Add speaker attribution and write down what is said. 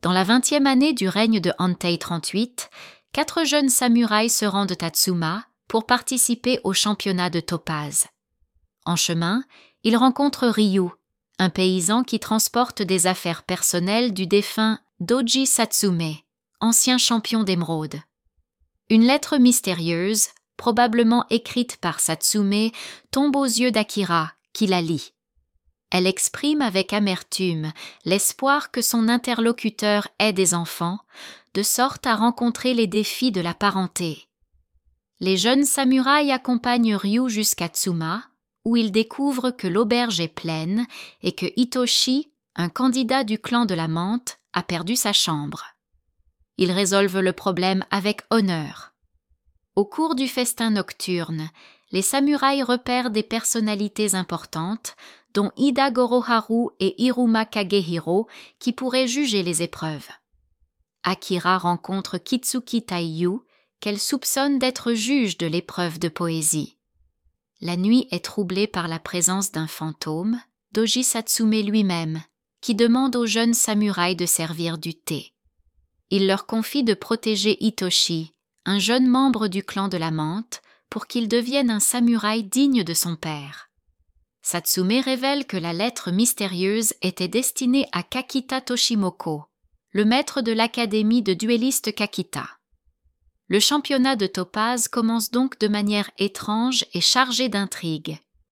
Speaker 1: Dans la 20e année du règne de Hantei 38, 4 jeunes samouraïs se rendent à Tsuma pour participer au championnat de Topaz. En chemin, ils rencontrent Ryu, un paysan qui transporte des affaires personnelles du défunt Doji Satsume, ancien champion d'émeraude. Une lettre mystérieuse, probablement écrite par Satsume, tombe aux yeux d'Akira, qui la lit. Elle exprime avec amertume l'espoir que son interlocuteur ait des enfants, de sorte à rencontrer les défis de la parenté. Les jeunes samouraïs accompagnent Ryu jusqu'à Tsuma, où ils découvrent que l'auberge est pleine et que Hitoshi, un candidat du clan de la menthe, a perdu sa chambre. Ils résolvent le problème avec honneur. Au cours du festin nocturne, les samouraïs repèrent des personnalités importantes, dont Ida Goroharu et Hiruma Kagehiro, qui pourraient juger les épreuves. Akira rencontre Kitsuki Taiyu, qu'elle soupçonne d'être juge de l'épreuve de poésie. La nuit est troublée par la présence d'un fantôme, Doji Satsume lui-même, qui demande aux jeunes samouraïs de servir du thé. Il leur confie de protéger Hitoshi, un jeune membre du clan de la menthe, pour qu'il devienne un samouraï digne de son père. Satsume révèle que la lettre mystérieuse était destinée à Kakita Toshimoko, le maître de l'académie de duellistes Kakita. Le championnat de Topaz commence donc de manière étrange et chargée d'intrigues.